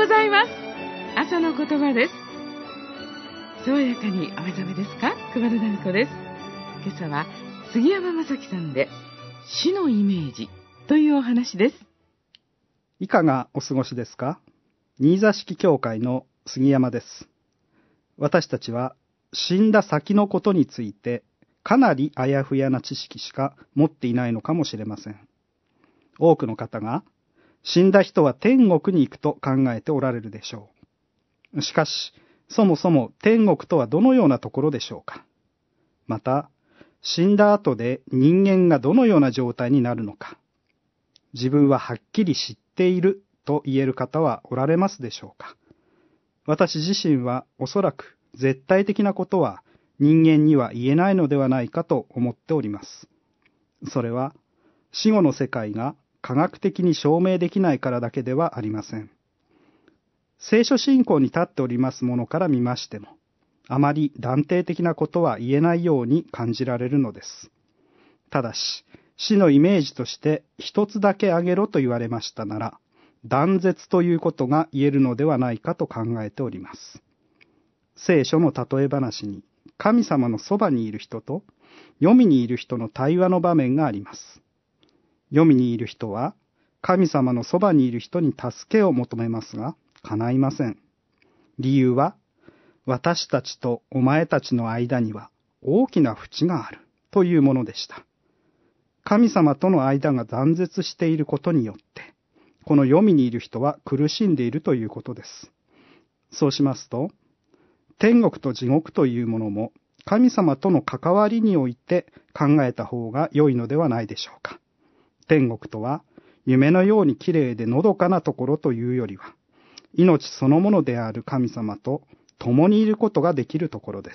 ございます。朝の言葉です。爽やかにお目覚めですか？熊田奈美子です。今朝は杉山正樹さんで死のイメージというお話です。 いかがお過ごしですか？新座敷教会の杉山です。私たちは死んだ先のことについてかなりあやふやな知識しか持っていないのかもしれません。多くの方が死んだ人は天国に行くと考えておられるでしょう。しかし、そもそも天国とはどのようなところでしょうか。また、死んだ後で人間がどのような状態になるのか。自分ははっきり知っていると言える方はおられますでしょうか。私自身はおそらく絶対的なことは人間には言えないのではないかと思っております。それは死後の世界が科学的に証明できないからだけではありません。聖書信仰に立っておりますものから見ましても、あまり断定的なことは言えないように感じられるのです。ただし、死のイメージとして一つだけ挙げろと言われましたなら、断絶ということが言えるのではないかと考えております。聖書の例え話に、神様のそばにいる人と、黄泉にいる人の対話の場面があります。黄泉にいる人は、神様のそばにいる人に助けを求めますが、叶いません。理由は、私たちとお前たちの間には大きな淵があるというものでした。神様との間が断絶していることによって、この黄泉にいる人は苦しんでいるということです。そうしますと、天国と地獄というものも神様との関わりにおいて考えた方が良いのではないでしょうか。天国とは夢のようにきれいでのどかなところというよりは、命そのものである神様と共にいることができるところです。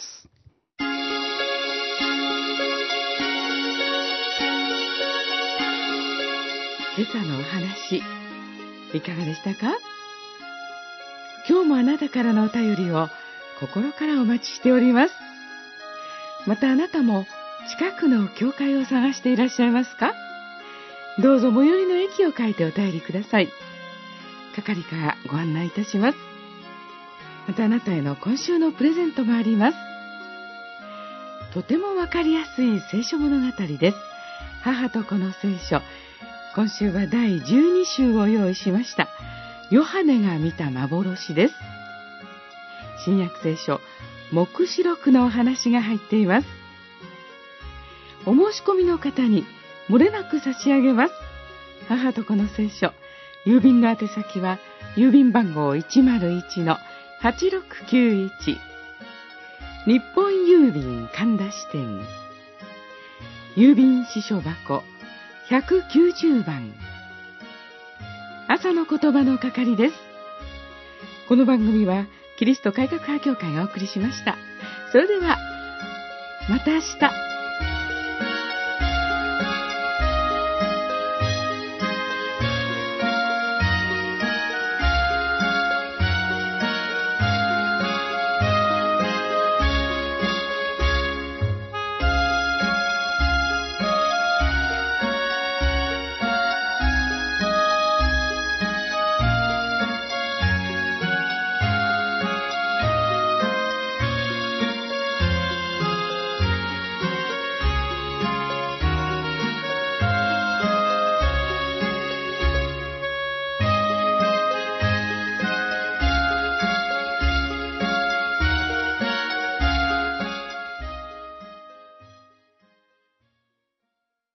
今朝のお話、いかがでしたか？今日もあなたからのお便りを心からお待ちしております。またあなたも近くの教会を探していらっしゃいますか？どうぞ最寄りの駅を書いてお便りください。係からご案内いたします。またあなたへの今週のプレゼントもあります。とてもわかりやすい聖書物語です。母と子の聖書。今週は第12週を用意しました。ヨハネが見た幻です。新約聖書、黙示録のお話が入っています。お申し込みの方に漏れなく差し上げます。母と子の聖書。郵便の宛先は、郵便番号 101-8691。日本郵便神田支店。郵便支所箱190番。朝の言葉の係です。この番組は、キリスト改革派協会がお送りしました。それでは、また明日。